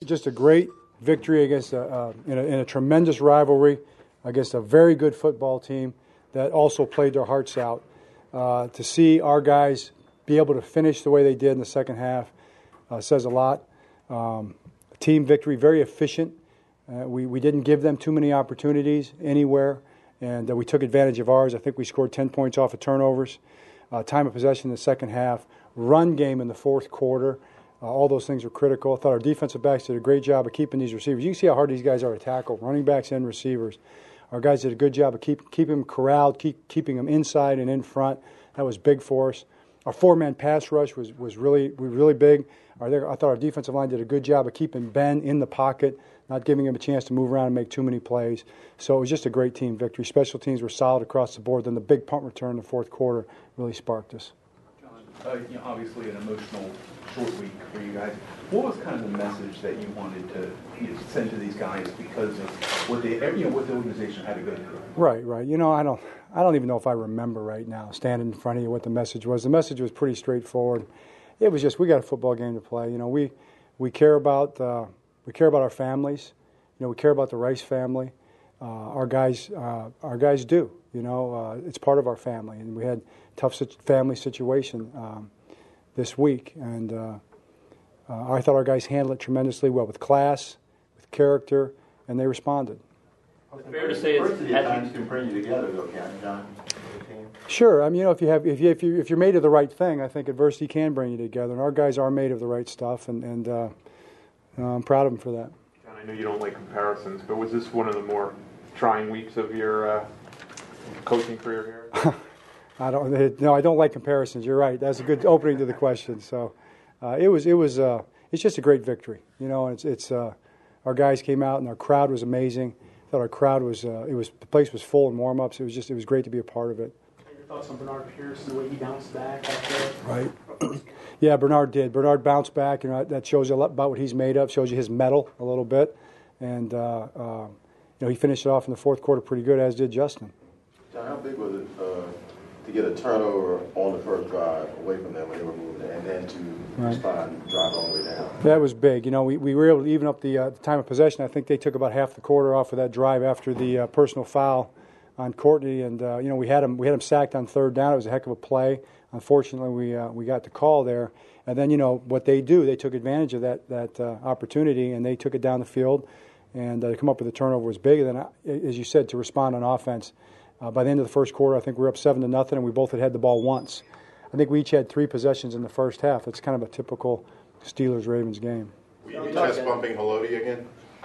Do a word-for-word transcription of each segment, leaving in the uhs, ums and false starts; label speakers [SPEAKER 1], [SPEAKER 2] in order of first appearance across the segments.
[SPEAKER 1] just a great victory against a, uh, in, a, in a tremendous rivalry against a very good football team that also played their hearts out. Uh, to see our guys be able to finish the way they did in the second half uh, says a lot. Um, team victory, very efficient. Uh, we, we didn't give them too many opportunities anywhere, and uh, we took advantage of ours. I think we scored ten points off of turnovers. Uh, time of possession in the second half. Run game in the fourth quarter. Uh, all those things are critical. I thought our defensive backs did a great job of keeping these receivers. You can see how hard these guys are to tackle, running backs and receivers. Our guys did a good job of keep, keeping them corralled, keep, keeping them inside and in front. That was big for us. Our four-man pass rush was, was really was really big. Our, I thought our defensive line did a good job of keeping Ben in the pocket, not giving him a chance to move around and make too many plays. So it was just a great team victory. Special teams were solid across the board. Then the big punt return in the fourth quarter really sparked us.
[SPEAKER 2] Uh, you know, obviously an emotional short week for you guys. What was kind of the message that you wanted to you know, send to these guys because of what they, you know, what the organization had to go through?
[SPEAKER 1] Right, right. You know, I don't, I don't even know if I remember right now standing in front of you what the message was. The message was pretty straightforward. It was just we got a football game to play. You know, we, we care about, uh, we care about our families. You know, we care about the Rice family. Uh, our guys, uh, our guys do. You know, uh, it's part of our family, and we had a tough family situation um, this week, and uh, uh, I thought our guys handled it tremendously well with class, with character, and they responded.
[SPEAKER 3] It's fair to say it's
[SPEAKER 4] at times can bring you together, though, can't it, John?
[SPEAKER 1] Sure. I mean, you know, if you have, if you, if you, if you're made of the right thing, I think adversity can bring you together, and our guys are made of the right stuff, and and uh, I'm proud of them for that.
[SPEAKER 5] John, I know you don't like comparisons, but was this one of the more trying weeks of your uh, coaching career here?
[SPEAKER 1] I don't. No, I don't like comparisons. You're right. That's a good opening to the question. So, uh, it was. It was. Uh, it's just a great victory. You know, it's. It's. Uh, our guys came out and our crowd was amazing. I thought our crowd was. Uh, it was. The place was full in warm-ups. It was just. It was great to be a part of it.
[SPEAKER 3] Your thoughts on Bernard Pierce and the way he bounced back after?
[SPEAKER 1] Right. Yeah, Bernard did. Bernard bounced back. You know, that shows you a lot about what he's made of. Shows you his mettle a little bit, and uh, uh, you know, he finished it off in the fourth quarter pretty good, as did Justin.
[SPEAKER 4] John, how big was it uh, to get a turnover on the first drive away from them when they were moving, and then to right. respond and drive all the way down?
[SPEAKER 1] That was big. You know, we, we were able to even up the, uh, the time of possession. I think they took about half the quarter off of that drive after the uh, personal foul on Courtney, and uh, you know, we had him we had him sacked on third down. It was a heck of a play. Unfortunately, we uh, we got the call there, and then you know what they do. They took advantage of that that uh, opportunity, and they took it down the field, and uh, to come up with a turnover was big. And then, as you said, to respond on offense. Uh, by the end of the first quarter, I think we were up seven to nothing, and we both had had the ball once. I think we each had three possessions in the first half. It's kind of a typical Steelers-Ravens game.
[SPEAKER 6] Were you chest bumping Haloti again?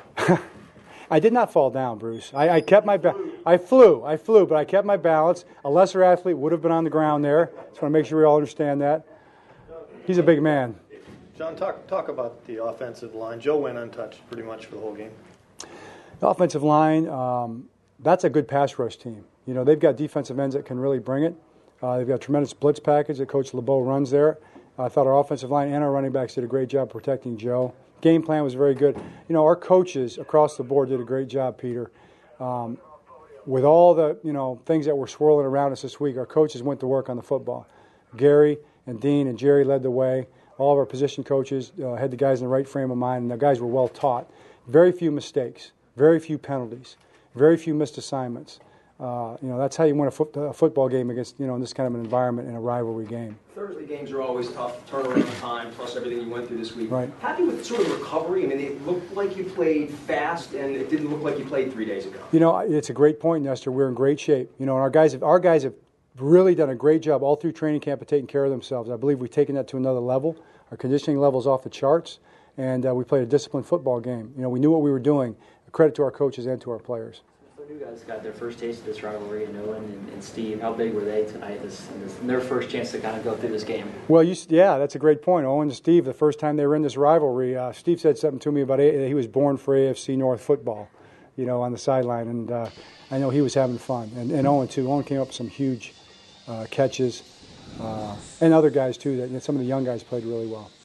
[SPEAKER 1] I did not fall down, Bruce. I, I kept my ba- I flew, I flew, but I kept my balance. A lesser athlete would have been on the ground there. Just want to make sure we all understand that. He's a big man.
[SPEAKER 7] John, talk talk about the offensive line. Joe went untouched pretty much for the whole game.
[SPEAKER 1] The offensive line, um, that's a good pass rush team. You know, they've got defensive ends that can really bring it. Uh, they've got a tremendous blitz package that Coach LeBeau runs there. I thought our offensive line and our running backs did a great job protecting Joe. Game plan was very good. You know, our coaches across the board did a great job, Peter. Um, with all the, you know, things that were swirling around us this week, our coaches went to work on the football. Gary and Dean and Jerry led the way. All of our position coaches uh, had the guys in the right frame of mind, and the guys were well taught. Very few mistakes, very few penalties, very few missed assignments. Uh, you know, that's how you win a, foot, a football game against, you know, in this kind of an environment in a rivalry game.
[SPEAKER 8] Thursday games are always tough, turnaround time, plus everything you went through this week.
[SPEAKER 1] Right.
[SPEAKER 8] Happy with sort of recovery? I mean, it looked like you played fast, and it didn't look like you played three days ago.
[SPEAKER 1] You know, it's a great point, Nestor. We're in great shape. You know, and our guys have, our guys have really done a great job all through training camp of taking care of themselves. I believe we've taken that to another level. Our conditioning level's off the charts, and uh, we played a disciplined football game. You know, we knew what we were doing. A credit to our coaches and to our players.
[SPEAKER 3] The new guys got their first taste of this rivalry, and Owen and, and Steve. How big were they tonight? This, this their first chance to kind of go through this game.
[SPEAKER 1] Well, you, yeah, that's a great point. Owen and Steve, the first time they were in this rivalry, uh, Steve said something to me about a, he was born for A F C North football, you know, on the sideline, and uh, I know he was having fun. And, and Owen too. Owen came up with some huge uh, catches, uh, and other guys too. That some of the young guys played really well.